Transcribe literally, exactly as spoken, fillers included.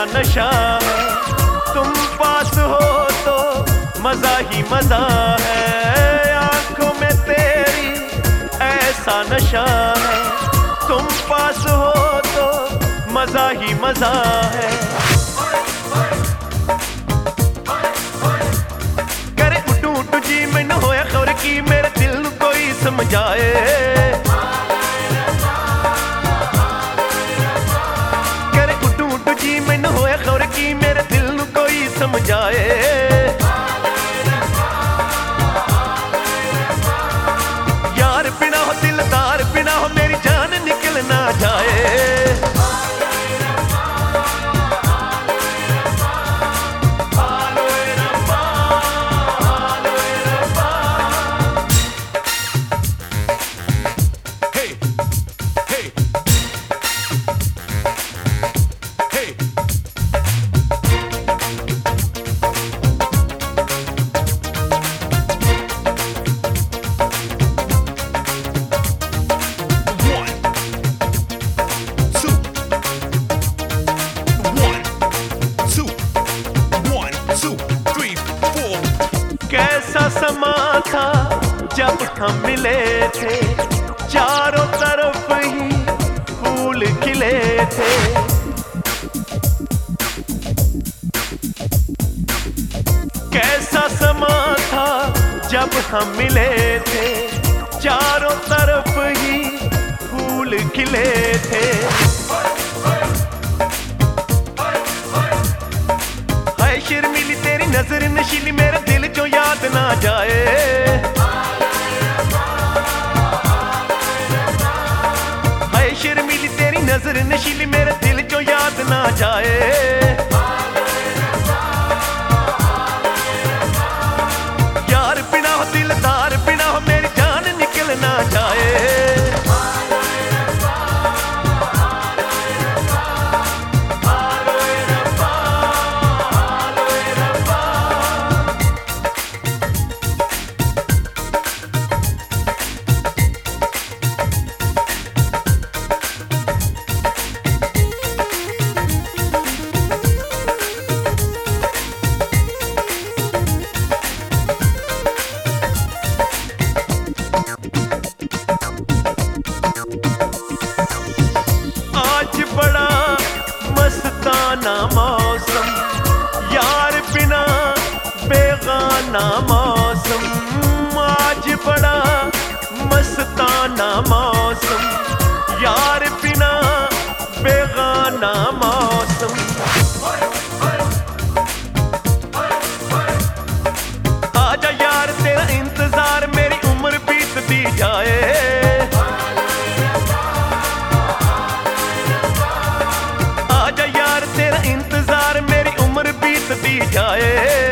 नशा है, तुम पास हो तो मजा ही मजा है। आंखों में तेरी ऐसा नशा है, तुम पास हो तो मजा ही मजा है। करे उठू उठू जी मैनू होया खबर की मेरे दिल नू कोई समझाए। करे उठू उठू जी मैनू होया खबर की मेरे दिल नू कोई समझाए। यार बिना हो दिलदार बिना हो मेरी जान निकल ना जाए। कैसा समा था जब हम मिले थे, चारों तरफ ही फूल खिले थे। कैसा समा था जब हम मिले थे, चारों तरफ ही फूल खिले थे। हाय शर्मीली तेरी नजर नशीली मेरे दिल जो याद ना जाए। हाय शर्मीली तेरी नजर नशीली मेरे दिल जो याद ना जाए। यार बिना हो दिलदार बिना हो मेरी जान निकल ना जाए। बड़ा मस्ताना मौसम यार बिना बेगाना मौसम। आज बड़ा मस्ताना मौसम यार बिना बेगाना मौसम। आजा यार तेरा इंतजार मेरी उम्र बीतती जाए। इंतजार मेरी उम्र बीतती जाए।